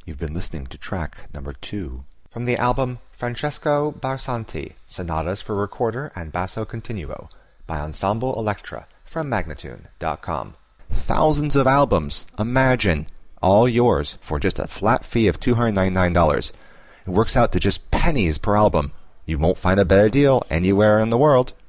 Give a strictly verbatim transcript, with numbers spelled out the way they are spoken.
You've been listening to track number two from the album Francesco Barsanti, Sonatas for Recorder and Basso Continuo by Ensemble Electra from Magnatune dot com. Thousands of albums, imagine, all yours for just a flat fee of two hundred ninety-nine dollars. It works out to just pennies per album. You won't find a better deal anywhere in the world.